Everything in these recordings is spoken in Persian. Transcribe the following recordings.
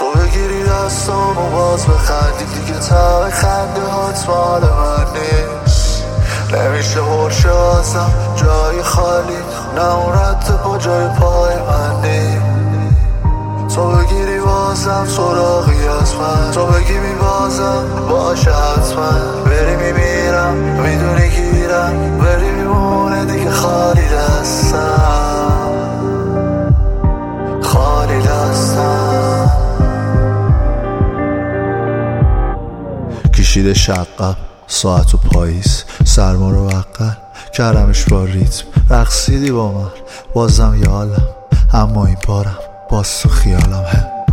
تو بگیری دستام و باز بخندی دیگه ته خنده هات مال من نیست. نمیشه برشه ازم جای خالی، نه اون رد پا جای پای من نیست. تو بگیری بازم سراغی از من، تو بگی میبازم باشه حتما. بری میمیرم میدونی گیرم، بری میمونه دیگه خالی دستم، خالی دستم. کشیده شقم ساعت و پاییز، سرما رو وقل کردمش با ریتم. رقصیدی با من بازم یالم، اما این بارم باز تو خیالم.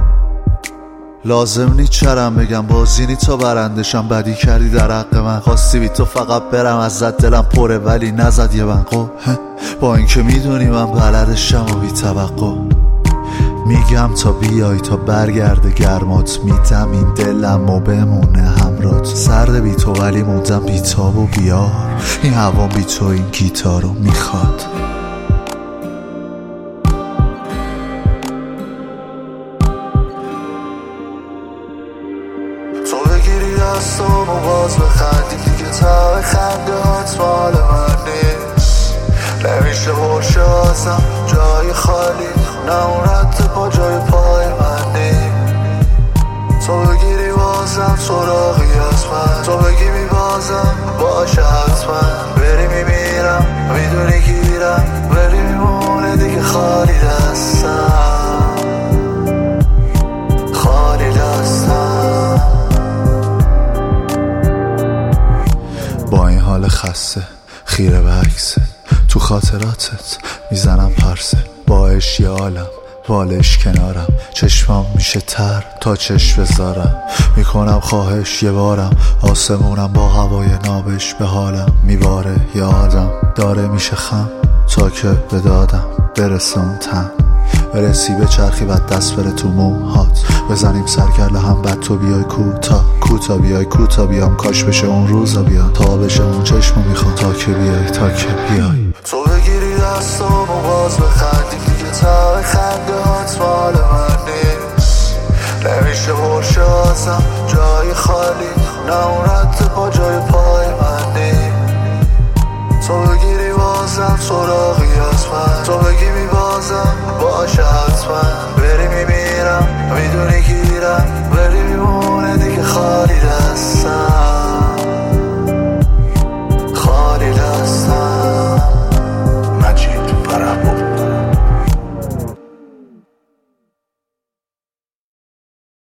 لازم نی چرم بگم بازی نی تا برندشم. بدی کردی در حق من، خواستی بی تو فقط برم ازت، دلم پره ولی نزد یه بنقو. با اینکه میدونی من بلدشم و بی توقع میگم تا بیای تا برگرده گرمات. میدم این دلم و بمونه همرات، سرد بی تو ولی موندم بی تاب و بیار. این هوا بی تو این گیتارو میخواد. تو بگیری دستام و باز بخندی دیگه ته خنده هات مال من نیست. نمیشه برشه ازم جای خالی، نه اون رد پا جای پای من نیست. تو بگیری بازم سراغی از من، تو بگی میبازم باشه حتما. بری میمیرم میدونی گیرم، بری میمونه دیگه خالی دستم، خالی دستم. با این حال خسته خیره به عکسه، تو خاطراتت میزنم پرسه. باش یه عالم بالش کنارم، چشمام میشه تر تا چشم بذارم. میکنم خواهش یه بارم، آسمونم با هوای نابش به حالم میباره. یه آدم داره میشه خم تا که به دادم برسه اون تن. برسی به چرخی و دست بره تو موهات، بزنیم سرکله هم بد تو بیای کوتا کوتا بیای کوتا بیام. کاش بشه اون روزا بیا تا بشه اون چشمو میخوام، تا که بیای تا که بیای. تو بگیری دستام و باز بخندی دیگه ته خنده هات مال من نیست. نمیشه برشه ازم جای خالی، نه اون رد پا جای پای من نیست. تو بگیری بازم سراغی از من، تو بگی